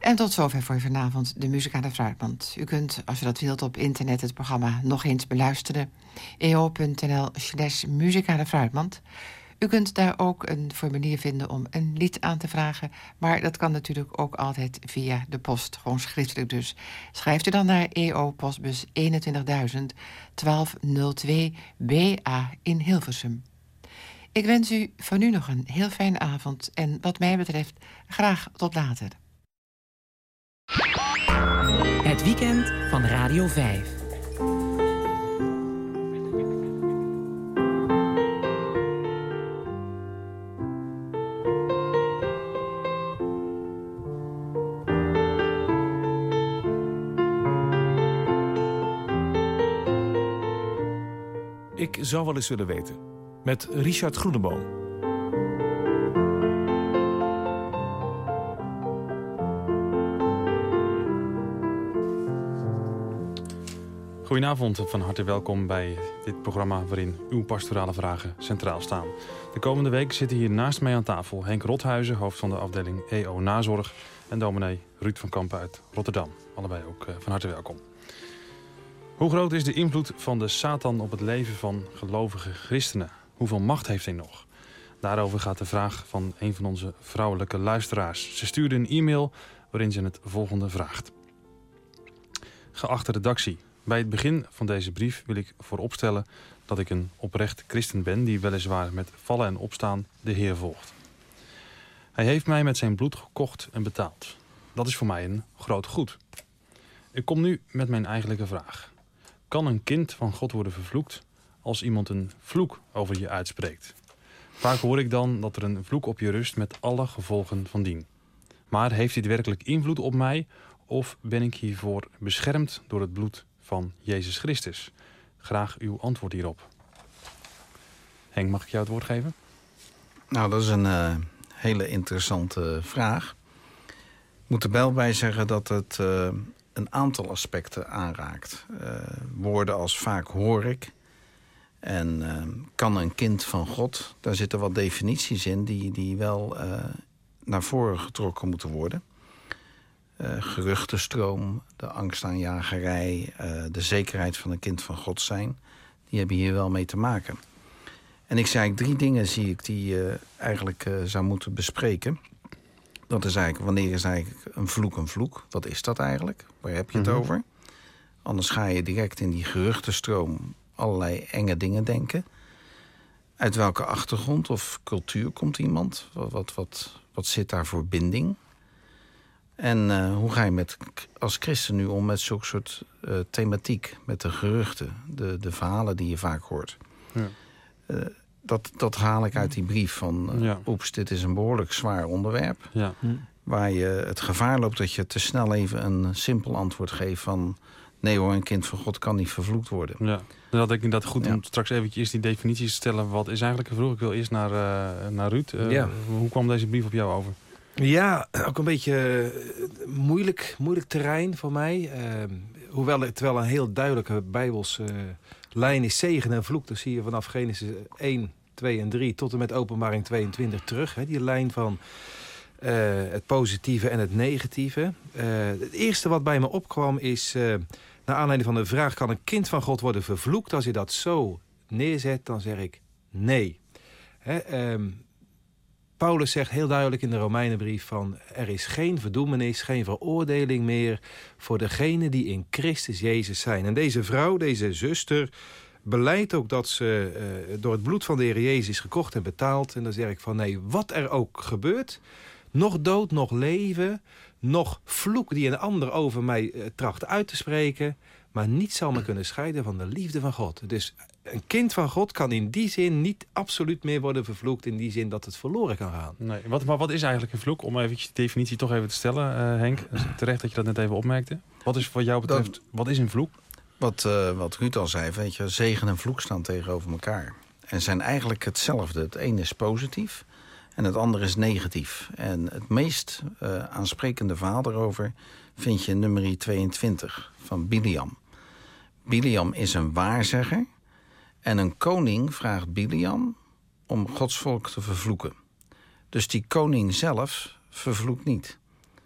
En tot zover voor vanavond de Muzikale Fruitmand. U kunt, als u dat wilt, op internet het programma nog eens beluisteren. eo.nl/Muzikale Fruitmand. U kunt daar ook een formulier vinden om een lied aan te vragen. Maar dat kan natuurlijk ook altijd via de post, gewoon schriftelijk dus. Schrijft u dan naar EO Postbus 21.000 1202 BA in Hilversum. Ik wens u van nu nog een heel fijne avond en wat mij betreft graag tot later. Het weekend van Radio 5. Ik zou wel eens willen weten. Met Richard Groeneboom. Goedenavond, van harte welkom bij dit programma waarin uw pastorale vragen centraal staan. De komende week zitten hier naast mij aan tafel Henk Rothuizen, hoofd van de afdeling EO Nazorg, en dominee Ruud van Kampen uit Rotterdam. Allebei ook van harte welkom. Hoe groot is de invloed van de Satan op het leven van gelovige christenen? Hoeveel macht heeft hij nog? Daarover gaat de vraag van een van onze vrouwelijke luisteraars. Ze stuurde een e-mail waarin ze het volgende vraagt. Geachte redactie, bij het begin van deze brief wil ik vooropstellen dat ik een oprecht christen ben die weliswaar met vallen en opstaan de Heer volgt. Hij heeft mij met zijn bloed gekocht en betaald. Dat is voor mij een groot goed. Ik kom nu met mijn eigenlijke vraag. Kan een kind van God worden vervloekt als iemand een vloek over je uitspreekt? Vaak hoor ik dan dat er een vloek op je rust met alle gevolgen van dien. Maar heeft dit werkelijk invloed op mij of ben ik hiervoor beschermd door het bloed van Jezus Christus? Graag uw antwoord hierop. Henk, mag ik jou het woord geven? Nou, dat is een hele interessante vraag. Ik moet er wel bij zeggen dat het een aantal aspecten aanraakt. Woorden als vaak hoor ik en kan een kind van God. Daar zitten wat definities in die wel naar voren getrokken moeten worden. Geruchtenstroom, de angstaanjagerij, de zekerheid van een kind van God zijn. Die hebben hier wel mee te maken. En ik zei eigenlijk 3 dingen zie ik die je eigenlijk zou moeten bespreken. Dat is eigenlijk, wanneer is eigenlijk een vloek? Wat is dat eigenlijk? Waar heb je het over? Anders ga je direct in die geruchtenstroom allerlei enge dingen denken. Uit welke achtergrond of cultuur komt iemand? Wat zit daar voor binding? En hoe ga je als christen nu om met zulke soort thematiek? Met de geruchten, de verhalen die je vaak hoort. Ja. Dat haal ik uit die brief van... oeps, dit is een behoorlijk zwaar onderwerp. Ja. Waar je het gevaar loopt dat je te snel even een simpel antwoord geeft van... nee hoor, een kind van God kan niet vervloekt worden. Ja. Dan had ik inderdaad goed om straks eventjes die definities te stellen. Wat is eigenlijk een vloek? Ik wil eerst naar Ruud. Hoe kwam deze brief op jou over? Ja, ook een beetje moeilijk terrein voor mij. Hoewel het wel een heel duidelijke Bijbelse lijn is, zegen en vloek. Dat zie je vanaf Genesis 1, 2 en 3 tot en met Openbaring 22 terug. Hè, die lijn van het positieve en het negatieve. Het eerste wat bij me opkwam is, naar aanleiding van de vraag... kan een kind van God worden vervloekt? Als je dat zo neerzet, dan zeg ik nee. Paulus zegt heel duidelijk in de Romeinenbrief van... er is geen verdoemenis, geen veroordeling meer... voor degenen die in Christus Jezus zijn. En deze vrouw, deze zuster... beleidt ook dat ze door het bloed van de Heer Jezus is gekocht en betaald. En dan zeg ik van nee, wat er ook gebeurt... nog dood, nog leven... nog vloek die een ander over mij tracht uit te spreken... maar niets zal me kunnen scheiden van de liefde van God. Dus een kind van God kan in die zin niet absoluut meer worden vervloekt... in die zin dat het verloren kan gaan. Nee, maar wat is eigenlijk een vloek? Om eventjes de definitie toch even te stellen, Henk. Terecht dat je dat net even opmerkte. Wat is wat jou betreft, wat is een vloek? Wat Ruud al zei, weet je, zegen en vloek staan tegenover elkaar. En zijn eigenlijk hetzelfde. Het ene is positief en het andere is negatief. En het meest aansprekende verhaal daarover vind je in Numeri 22 van Biliam. Biliam is een waarzegger. En een koning vraagt Biliam om Gods volk te vervloeken. Dus die koning zelf vervloekt niet.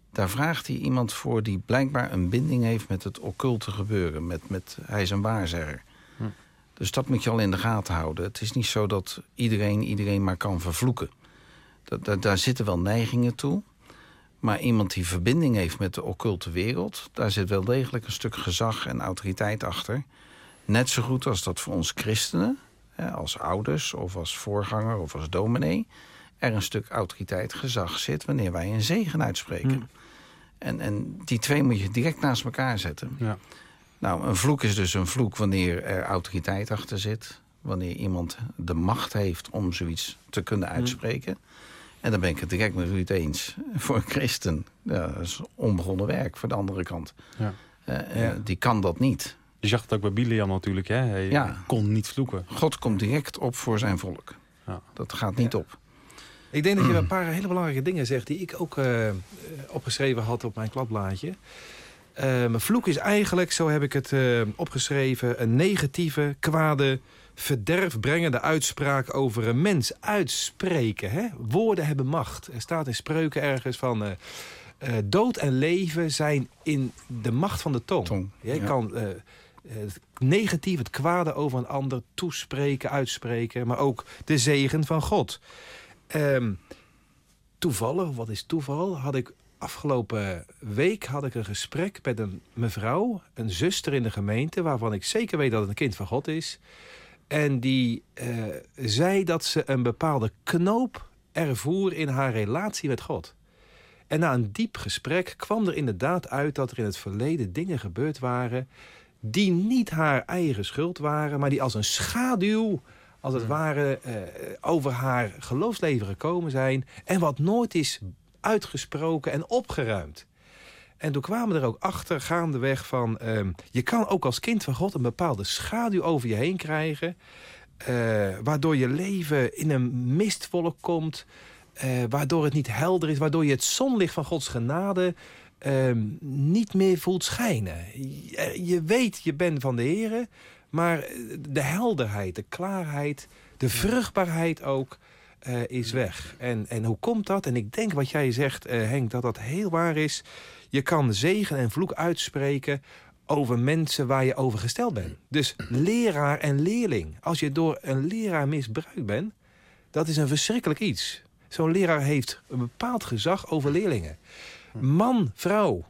Daar vraagt hij iemand voor die blijkbaar een binding heeft met het occulte gebeuren. Hij is een waarzegger. Dus dat moet je al in de gaten houden. Het is niet zo dat iedereen maar kan vervloeken. Daar zitten wel neigingen toe. Maar iemand die verbinding heeft met de occulte wereld, daar zit wel degelijk een stuk gezag en autoriteit achter. Net zo goed als dat voor ons christenen, als ouders of als voorganger of als dominee, er een stuk autoriteit, gezag zit wanneer wij een zegen uitspreken. En die twee moet je direct naast elkaar zetten. Ja. Nou, een vloek is dus een vloek wanneer er autoriteit achter zit. Wanneer iemand de macht heeft om zoiets te kunnen uitspreken. En dan ben ik het direct met Ruud eens. Voor een christen, dat is onbegonnen werk voor de andere kant. Ja. Die kan dat niet. Je zag het ook bij Biliam natuurlijk, hè? Hij kon niet vloeken. God komt direct op voor zijn volk. Ja. Dat gaat niet op. Ik denk dat je een paar hele belangrijke dingen zegt die ik ook opgeschreven had op mijn kladblaadje. Vloek is eigenlijk, zo heb ik het opgeschreven, een negatieve, kwade, verderfbrengende uitspraak over een mens. Uitspreken, hè? Woorden hebben macht. Er staat in Spreuken ergens van dood en leven zijn in de macht van de tong. Je kan het negatief, het kwade over een ander toespreken, uitspreken, maar ook de zegen van God. Toevallig, wat is toeval, afgelopen week had ik een gesprek met een mevrouw, een zuster in de gemeente, waarvan ik zeker weet dat het een kind van God is. En die zei dat ze een bepaalde knoop ervoer in haar relatie met God. En na een diep gesprek kwam er inderdaad uit dat er in het verleden dingen gebeurd waren die niet haar eigen schuld waren, maar die als een schaduw, als het ware, over haar geloofsleven gekomen zijn en wat nooit is uitgesproken en opgeruimd. En toen kwamen we er ook achter, gaandeweg, van je kan ook als kind van God een bepaalde schaduw over je heen krijgen, waardoor je leven in een mistwolk komt, waardoor het niet helder is, waardoor je het zonlicht van Gods genade niet meer voelt schijnen. Je weet, je bent van de Here, maar de helderheid, de klaarheid, de vruchtbaarheid ook is weg. En hoe komt dat? En ik denk wat jij zegt, Henk, dat dat heel waar is. Je kan zegen en vloek uitspreken over mensen waar je over gesteld bent. Dus leraar en leerling. Als je door een leraar misbruikt bent, dat is een verschrikkelijk iets. Zo'n leraar heeft een bepaald gezag over leerlingen. Man, vrouw,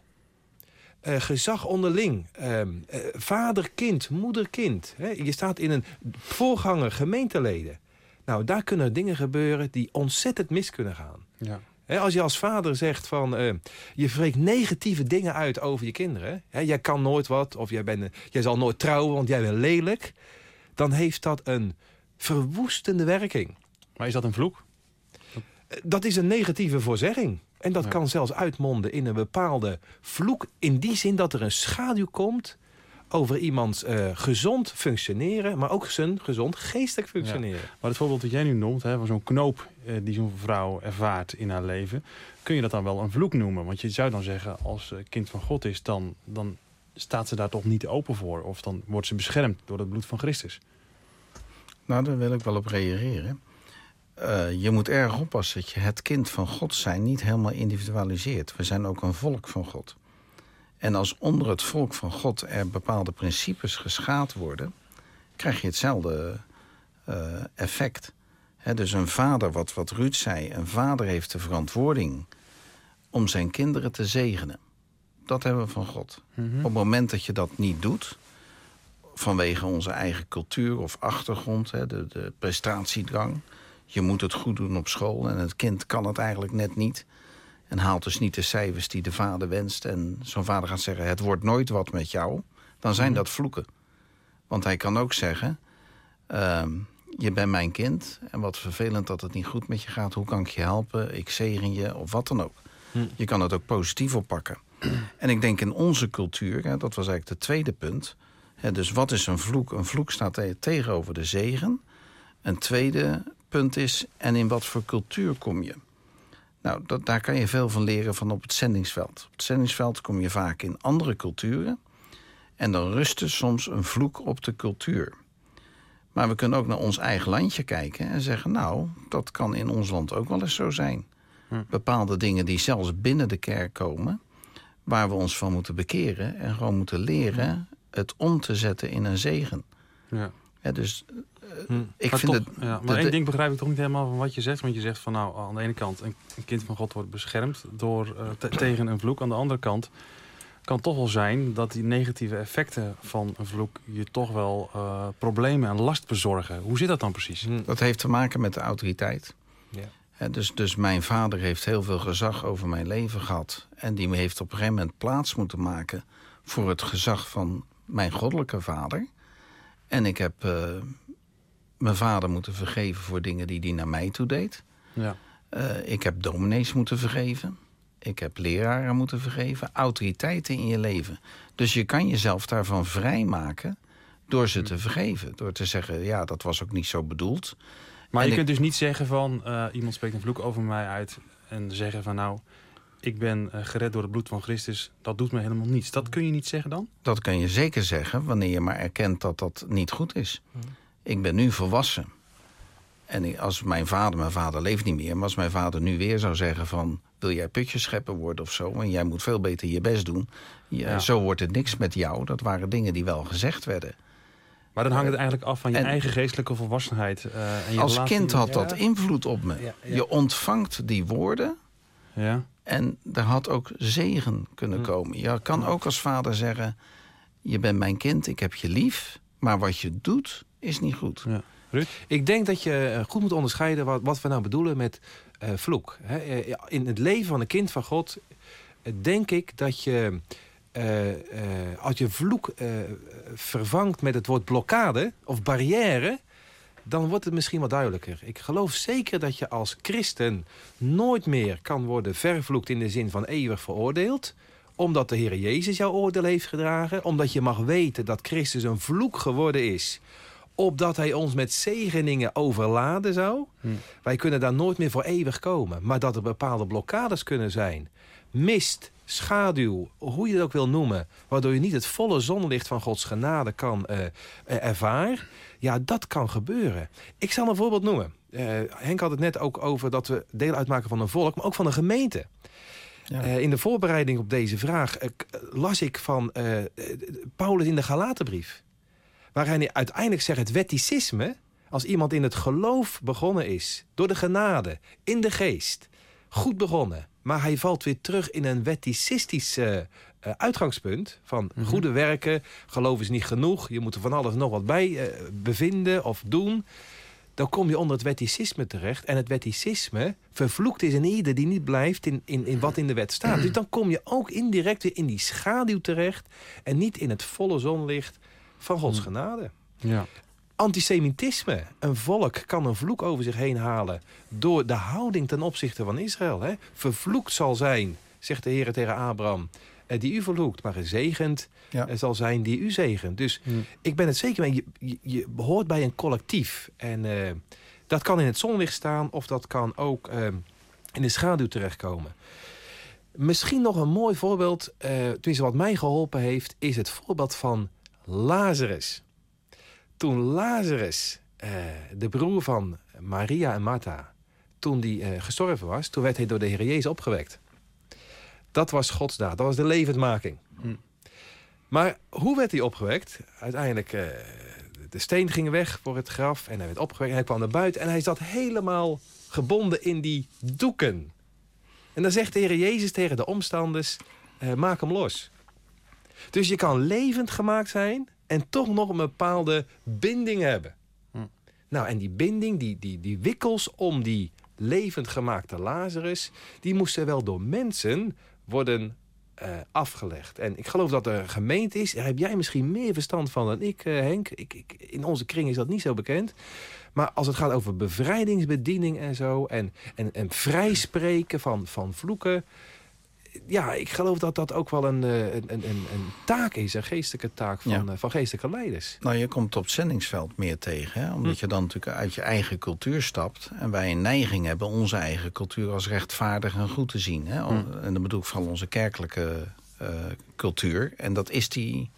gezag onderling, vader, kind, moeder, kind. Je staat in een voorganger, gemeenteleden. Nou, daar kunnen dingen gebeuren die ontzettend mis kunnen gaan. Ja. Als je als vader zegt van, je spreekt negatieve dingen uit over je kinderen. Jij kan nooit wat, of jij zal nooit trouwen, want jij bent lelijk. Dan heeft dat een verwoestende werking. Maar is dat een vloek? Dat is een negatieve voorzegging. En dat kan zelfs uitmonden in een bepaalde vloek. In die zin dat er een schaduw komt over iemands gezond functioneren, maar ook zijn gezond geestelijk functioneren. Ja. Maar het voorbeeld dat jij nu noemt, van zo'n knoop die zo'n vrouw ervaart in haar leven, kun je dat dan wel een vloek noemen? Want je zou dan zeggen, als kind van God is, dan staat ze daar toch niet open voor. Of dan wordt ze beschermd door het bloed van Christus. Nou, daar wil ik wel op reageren. Je moet erg oppassen dat je het kind van God zijn niet helemaal individualiseert. We zijn ook een volk van God. En als onder het volk van God er bepaalde principes geschaad worden, krijg je hetzelfde effect. Dus een vader, wat Ruud zei, een vader heeft de verantwoording om zijn kinderen te zegenen. Dat hebben we van God. Mm-hmm. Op het moment dat je dat niet doet, vanwege onze eigen cultuur of achtergrond, de prestatiedrang, je moet het goed doen op school en het kind kan het eigenlijk net niet en haalt dus niet de cijfers die de vader wenst en zo'n vader gaat zeggen, het wordt nooit wat met jou, dan zijn dat vloeken. Want hij kan ook zeggen, je bent mijn kind en wat vervelend dat het niet goed met je gaat, hoe kan ik je helpen, ik zegen je of wat dan ook. Je kan het ook positief oppakken. En ik denk in onze cultuur, dat was eigenlijk het tweede punt, dus wat is een vloek? Een vloek staat tegenover de zegen. Een tweede punt is, en in wat voor cultuur kom je? Nou, daar kan je veel van leren van op het zendingsveld. Op het zendingsveld kom je vaak in andere culturen en dan rust er soms een vloek op de cultuur. Maar we kunnen ook naar ons eigen landje kijken en zeggen, nou, dat kan in ons land ook wel eens zo zijn. bepaalde dingen die zelfs binnen de kerk komen, waar we ons van moeten bekeren en gewoon moeten leren het om te zetten in een zegen. Ja. Dus ik vind het... Ja, maar één ding begrijp ik toch niet helemaal van wat je zegt. Want je zegt van nou, aan de ene kant, een kind van God wordt beschermd tegen een vloek. Aan de andere kant kan toch wel zijn dat die negatieve effecten van een vloek je toch wel problemen en last bezorgen. Hoe zit dat dan precies? Dat heeft te maken met de autoriteit. Ja. Dus mijn vader heeft heel veel gezag over mijn leven gehad. En die heeft op een gegeven moment plaats moeten maken voor het gezag van mijn goddelijke vader. En ik heb mijn vader moeten vergeven voor dingen die hij naar mij toe deed. Ja. Ik heb dominees moeten vergeven. Ik heb leraren moeten vergeven. Autoriteiten in je leven. Dus je kan jezelf daarvan vrijmaken door ze te vergeven. Door te zeggen, ja, dat was ook niet zo bedoeld. Maar je kunt dus niet zeggen van, iemand spreekt een vloek over mij uit en zeggen van nou, ik ben gered door het bloed van Christus. Dat doet me helemaal niets. Dat kun je niet zeggen dan? Dat kan je zeker zeggen wanneer je maar erkent dat dat niet goed is. Ik ben nu volwassen. En als mijn vader leeft niet meer, maar als mijn vader nu weer zou zeggen van, wil jij putjeschepper worden of zo, en jij moet veel beter je best doen. Zo wordt het niks met jou. Dat waren dingen die wel gezegd werden. Maar dan hangt het eigenlijk af van je eigen geestelijke volwassenheid. En je als kind had dat invloed op me. Ja. Je ontvangt die woorden. Ja. En er had ook zegen kunnen komen. Je kan ook als vader zeggen, je bent mijn kind, ik heb je lief. Maar wat je doet, is niet goed. Ja. Ruud? Ik denk dat je goed moet onderscheiden wat we nou bedoelen met vloek. In het leven van een kind van God denk ik dat je, als je vloek vervangt met het woord blokkade of barrière, dan wordt het misschien wat duidelijker. Ik geloof zeker dat je als christen nooit meer kan worden vervloekt in de zin van eeuwig veroordeeld, omdat de Heer Jezus jouw oordeel heeft gedragen, omdat je mag weten dat Christus een vloek geworden is, opdat hij ons met zegeningen overladen zou. Wij kunnen daar nooit meer voor eeuwig komen. Maar dat er bepaalde blokkades kunnen zijn. Mist, schaduw, hoe je het ook wil noemen, waardoor je niet het volle zonlicht van Gods genade kan ervaren. Ja, dat kan gebeuren. Ik zal een voorbeeld noemen. Henk had het net ook over dat we deel uitmaken van een volk, maar ook van een gemeente. Ja. In de voorbereiding op deze vraag las ik van Paulus in de Galatenbrief, waar hij uiteindelijk zegt, het wetticisme, als iemand in het geloof begonnen is, door de genade, in de geest, goed begonnen, maar hij valt weer terug in een wetticistisch uitgangspunt van goede werken, geloof is niet genoeg, je moet er van alles nog wat bij bevinden of doen, dan kom je onder het wetticisme terecht. En het wetticisme vervloekt is in ieder die niet blijft in wat in de wet staat. Dus dan kom je ook indirect weer in die schaduw terecht en niet in het volle zonlicht van Gods genade. Ja. Antisemitisme. Een volk kan een vloek over zich heen halen door de houding ten opzichte van Israël. Hè. Vervloekt zal zijn, zegt de Heer tegen Abraham, die u vervloekt, maar gezegend zal zijn die u zegent. Dus ik ben het zeker mee, je behoort bij een collectief. En dat kan in het zonlicht staan of dat kan ook in de schaduw terechtkomen. Misschien nog een mooi voorbeeld, tenminste wat mij geholpen heeft, is het voorbeeld van Lazarus. Toen Lazarus, de broer van Maria en Martha, toen die gestorven was, toen werd hij door de Heer Jezus opgewekt. Dat was Gods daad, dat was de levendmaking. Maar hoe werd hij opgewekt? Uiteindelijk, de steen ging weg voor het graf en hij werd opgewekt en hij kwam naar buiten en hij zat helemaal gebonden in die doeken. En dan zegt de Heer Jezus tegen de omstanders, maak hem los. Dus je kan levend gemaakt zijn en toch nog een bepaalde binding hebben. Nou, en die binding, die wikkels om die levend gemaakte Lazarus, die moesten wel door mensen worden afgelegd. En ik geloof dat er een gemeente is, daar heb jij misschien meer verstand van dan ik, Henk. In onze kring is dat niet zo bekend. Maar als het gaat over bevrijdingsbediening en zo, en vrijspreken van vloeken, ja, ik geloof dat dat ook wel een taak is, een geestelijke taak van geestelijke leiders. Nou, je komt op het zendingsveld meer tegen, hè? Omdat je dan natuurlijk uit je eigen cultuur stapt. En wij een neiging hebben onze eigen cultuur als rechtvaardig en goed te zien. Hè? En dan bedoel ik vooral onze kerkelijke cultuur. En dat is die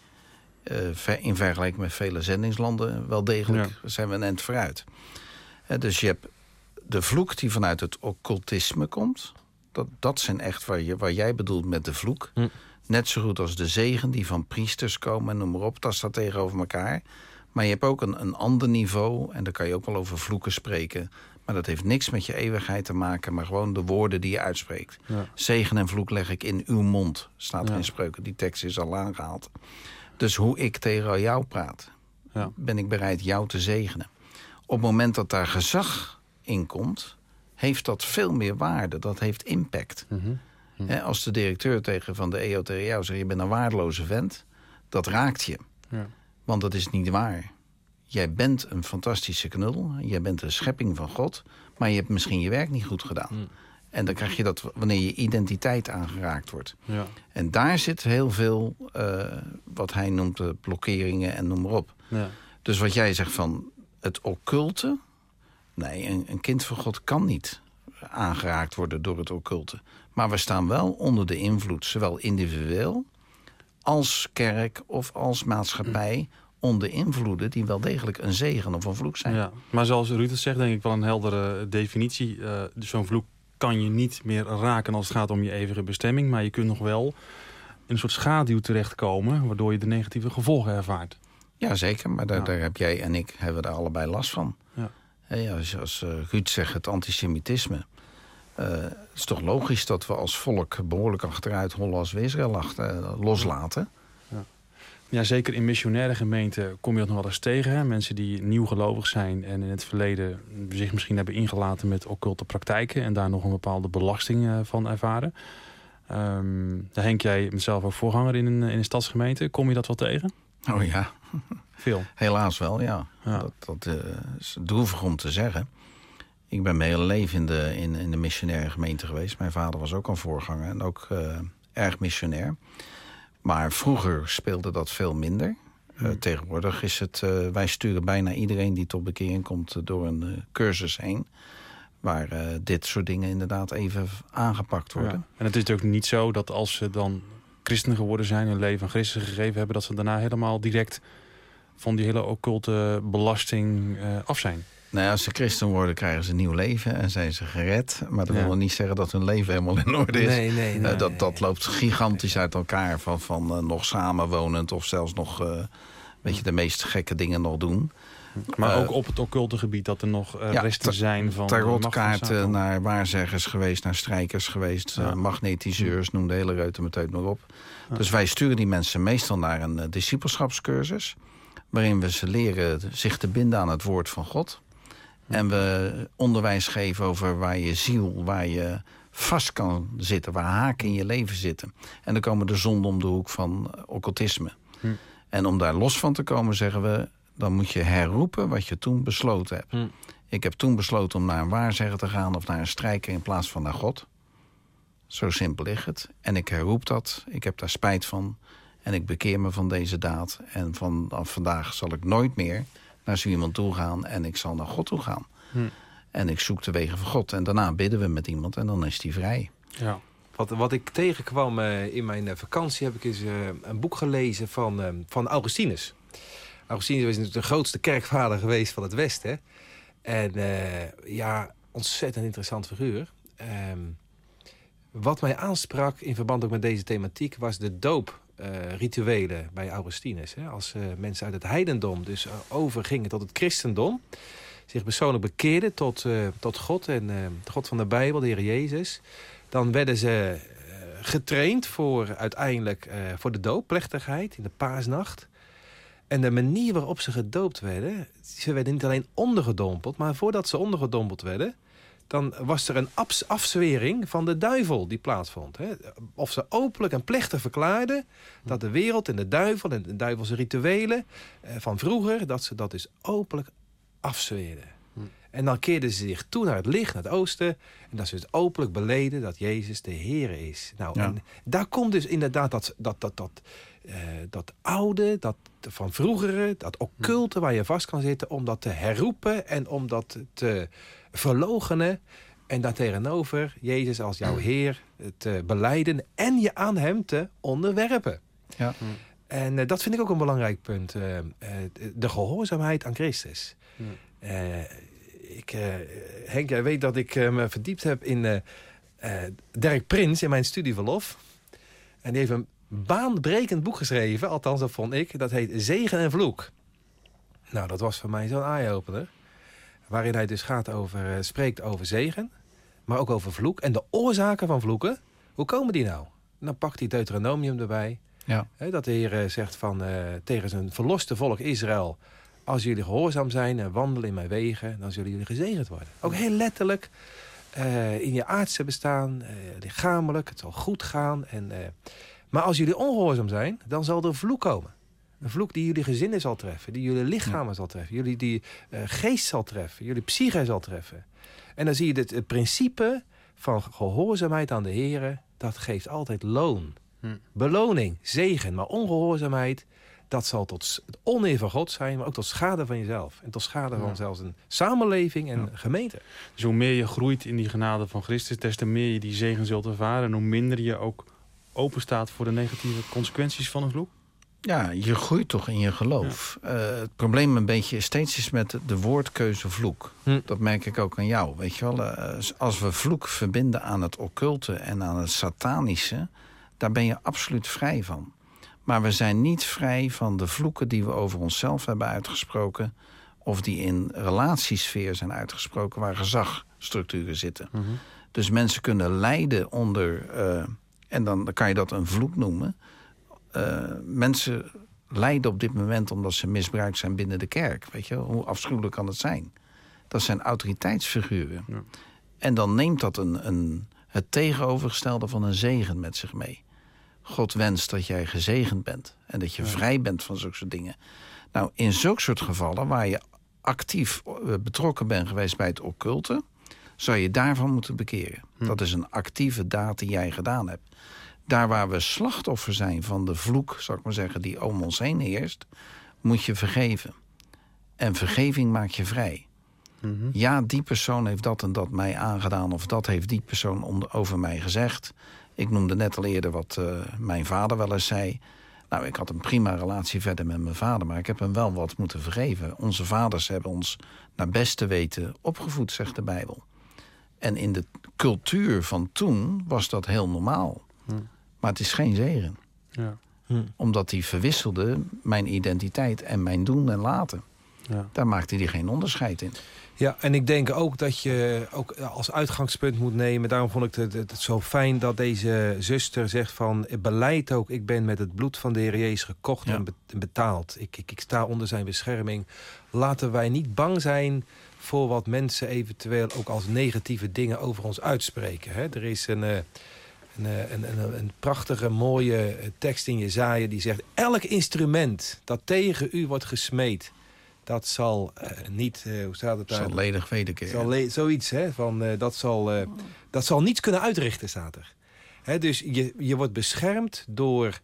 in vergelijking met vele zendingslanden wel degelijk. Zijn we een eind vooruit. Dus je hebt de vloek die vanuit het occultisme komt. Dat zijn echt waar jij bedoelt met de vloek. Net zo goed als de zegen die van priesters komen en noem maar op. Dat staat tegenover elkaar. Maar je hebt ook een ander niveau. En daar kan je ook wel over vloeken spreken. Maar dat heeft niks met je eeuwigheid te maken. Maar gewoon de woorden die je uitspreekt. Ja. Zegen en vloek leg ik in uw mond. Staat er in Spreuken. Die tekst is al aangehaald. Dus hoe ik tegen jou praat. Ben ik bereid jou te zegenen. Op het moment dat daar gezag in komt, heeft dat veel meer waarde. Dat heeft impact. Als de directeur van de EO tegen jou zegt, je bent een waardeloze vent, dat raakt je. Ja. Want dat is niet waar. Jij bent een fantastische knul. Jij bent een schepping van God. Maar je hebt misschien je werk niet goed gedaan. En dan krijg je dat wanneer je identiteit aangeraakt wordt. Ja. En daar zit heel veel, wat hij noemt, blokkeringen en noem maar op. Ja. Dus wat jij zegt van het occulte. Nee, een kind van God kan niet aangeraakt worden door het occulte. Maar we staan wel onder de invloed, zowel individueel als kerk of als maatschappij, onder invloeden die wel degelijk een zegen of een vloek zijn. Ja, maar zoals Ruud het zegt, denk ik wel een heldere definitie. Dus zo'n vloek kan je niet meer raken als het gaat om je eeuwige bestemming. Maar je kunt nog wel in een soort schaduw terechtkomen, waardoor je de negatieve gevolgen ervaart. Ja, zeker. Maar daar heb jij en ik hebben daar allebei last van. Ja. Als Ruud zegt, het antisemitisme. Het is toch logisch dat we als volk behoorlijk achteruit hollen als we Israël loslaten. Ja, zeker in missionaire gemeenten kom je dat nog wel eens tegen. Hè? Mensen die nieuwgelovig zijn en in het verleden zich misschien hebben ingelaten met occulte praktijken en daar nog een bepaalde belasting van ervaren. Henk, jij bent zelf ook voorganger in een stadsgemeente. Kom je dat wel tegen? Oh ja. Veel? Helaas wel, ja. Dat is droevig om te zeggen. Ik ben mijn hele leven in de missionaire gemeente geweest. Mijn vader was ook een voorganger en ook erg missionair. Maar vroeger speelde dat veel minder. Tegenwoordig is het, wij sturen bijna iedereen die tot bekering komt door een cursus heen. Waar dit soort dingen inderdaad even aangepakt worden. Ja. En het is ook niet zo dat als ze dan christen geworden zijn, hun leven aan Christus gegeven hebben, dat ze daarna helemaal direct van die hele occulte belasting af zijn. Nou ja, als ze christen worden, krijgen ze een nieuw leven en zijn ze gered. Maar dat wil niet zeggen dat hun leven helemaal in orde is. Nee. Dat loopt gigantisch uit elkaar. Van nog samenwonend of zelfs nog de meest gekke dingen nog doen. Maar ook op het occulte gebied dat er nog resten zijn van tarotkaarten naar waarzeggers geweest, naar strijkers geweest, magnetiseurs, noem de hele reutemeteut maar op. Ja. Dus wij sturen die mensen meestal naar een discipelschapscursus, waarin we ze leren zich te binden aan het woord van God. En we onderwijs geven over waar je ziel, waar je vast kan zitten, waar haken in je leven zitten. En dan komen de zonden om de hoek van occultisme. En om daar los van te komen zeggen we, dan moet je herroepen wat je toen besloten hebt. Ik heb toen besloten om naar een waarzegger te gaan of naar een strijker in plaats van naar God. Zo simpel ligt het. En ik herroep dat, ik heb daar spijt van en ik bekeer me van deze daad. En vanaf vandaag zal ik nooit meer naar zo iemand toe gaan en ik zal naar God toe gaan. En ik zoek de wegen van God. En daarna bidden we met iemand en dan is die vrij. Ja. Wat ik tegenkwam in mijn vakantie, heb ik eens een boek gelezen van Augustinus. Augustinus is natuurlijk de grootste kerkvader geweest van het Westen. En ontzettend interessant figuur. Wat mij aansprak in verband ook met deze thematiek was de dooprituelen bij Augustinus. Als mensen uit het heidendom dus overgingen tot het christendom, zich persoonlijk bekeerden tot God en de God van de Bijbel, de Heer Jezus, dan werden ze getraind uiteindelijk voor de doopplechtigheid in de paasnacht. En de manier waarop ze gedoopt werden, ze werden niet alleen ondergedompeld, maar voordat ze ondergedompeld werden, dan was er een afzwering van de duivel die plaatsvond. Of ze openlijk en plechtig verklaarden dat de wereld en de duivel en de duivelse rituelen van vroeger, dat ze dat dus openlijk afzweerden. En dan keerden ze zich toe naar het licht, naar het oosten, en dat ze dus openlijk beleden dat Jezus de Heere is. Nou, en daar komt dus inderdaad dat oude, dat van vroegere, dat occulte waar je vast kan zitten, om dat te herroepen en om dat te verloochenen. En daartegenover Jezus als jouw Heer te belijden en je aan hem te onderwerpen. Ja. En dat vind ik ook een belangrijk punt. De gehoorzaamheid aan Christus. Henk, jij weet dat ik me verdiept heb in Dirk Prins in mijn studieverlof. En die heeft een baanbrekend boek geschreven. Althans, dat vond ik. Dat heet Zegen en Vloek. Nou, dat was voor mij zo'n eye-opener. Waarin hij dus spreekt over zegen. Maar ook over vloek. En de oorzaken van vloeken. Hoe komen die nou? Dan pakt hij Deuteronomium erbij. Ja. Dat de Heer zegt tegen zijn verloste volk Israël: als jullie gehoorzaam zijn en wandelen in mijn wegen, dan zullen jullie gezegend worden. Ook heel letterlijk. In je aardse bestaan, lichamelijk, het zal goed gaan. Maar als jullie ongehoorzaam zijn, dan zal er vloek komen. Een vloek die jullie gezinnen zal treffen, die jullie lichamen zal treffen, jullie die geest zal treffen, jullie psyche zal treffen. En dan zie je het principe van gehoorzaamheid aan de Heer, dat geeft altijd loon. Beloning, zegen, maar ongehoorzaamheid, dat zal tot het oneer van God zijn, maar ook tot schade van jezelf. En tot schade van zelfs een samenleving en gemeente. Dus hoe meer je groeit in die genade van Christus, des te meer je die zegen zult ervaren. En hoe minder je ook open staat voor de negatieve consequenties van een vloek. Ja, je groeit toch in je geloof. Het probleem een beetje steeds is met de woordkeuze vloek. Dat merk ik ook aan jou. Weet je wel, als we vloek verbinden aan het occulte en aan het satanische, daar ben je absoluut vrij van. Maar we zijn niet vrij van de vloeken die we over onszelf hebben uitgesproken, of die in relatiesfeer zijn uitgesproken, waar gezagstructuren zitten. Mm-hmm. Dus mensen kunnen lijden onder, en dan kan je dat een vloek noemen. Mensen lijden op dit moment omdat ze misbruikt zijn binnen de kerk. Weet je, hoe afschuwelijk kan het zijn? Dat zijn autoriteitsfiguren. Ja. En dan neemt dat het tegenovergestelde van een zegen met zich mee. God wenst dat jij gezegend bent en dat je vrij bent van zulke soort dingen. Nou, in zulke soort gevallen waar je actief betrokken bent geweest bij het occulte, zou je daarvan moeten bekeren. Dat is een actieve daad die jij gedaan hebt. Daar waar we slachtoffer zijn van de vloek, zou ik maar zeggen, die om ons heen heerst, moet je vergeven. En vergeving maakt je vrij. Mm-hmm. Ja, die persoon heeft dat en dat mij aangedaan, of dat heeft die persoon over mij gezegd. Ik noemde net al eerder wat mijn vader wel eens zei. Nou, ik had een prima relatie verder met mijn vader, maar ik heb hem wel wat moeten vergeven. Onze vaders hebben ons naar beste weten opgevoed, zegt de Bijbel. En in de cultuur van toen was dat heel normaal. Maar het is geen zegen. Ja. Omdat die verwisselde mijn identiteit en mijn doen en laten. Ja. Daar maakte hij geen onderscheid in. Ja, en ik denk ook dat je ook als uitgangspunt moet nemen. Daarom vond ik het zo fijn dat deze zuster zegt van, beleid ook, ik ben met het bloed van de Heer Jezus gekocht en betaald. Ik sta onder zijn bescherming. Laten wij niet bang zijn voor wat mensen eventueel ook als negatieve dingen over ons uitspreken. Hè? Er is een prachtige, mooie tekst in Jesaja die zegt, elk instrument dat tegen u wordt gesmeed, dat zal niet, hoe staat het daar? Zal ledig wederkeren. Zoiets, hè? Dat zal niets kunnen uitrichten, staat er. Hè, dus je wordt beschermd door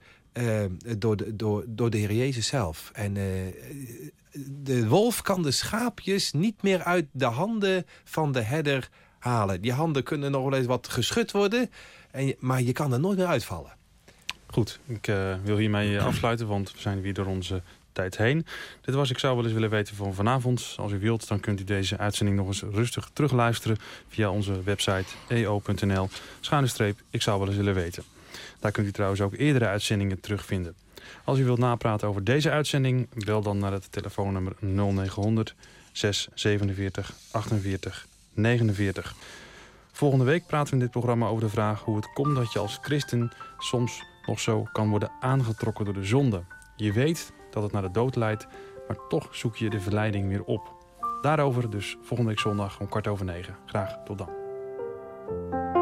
de Heer Jezus zelf. En de wolf kan de schaapjes niet meer uit de handen van de herder halen. Die handen kunnen nog wel eens wat geschud worden, maar je kan er nooit meer uitvallen. Goed, ik wil hiermee afsluiten, want we zijn weer door onze tijd heen. Dit was Ik zou wel eens willen weten van vanavond. Als u wilt, dan kunt u deze uitzending nog eens rustig terugluisteren via onze website eo.nl/ik zou wel eens willen weten. Daar kunt u trouwens ook eerdere uitzendingen terugvinden. Als u wilt napraten over deze uitzending, bel dan naar het telefoonnummer 0900 647 48 49. Volgende week praten we in dit programma over de vraag hoe het komt dat je als christen soms nog zo kan worden aangetrokken door de zonde. Je weet dat het naar de dood leidt, maar toch zoek je de verleiding weer op. Daarover dus volgende week zondag om 20:15. Graag tot dan.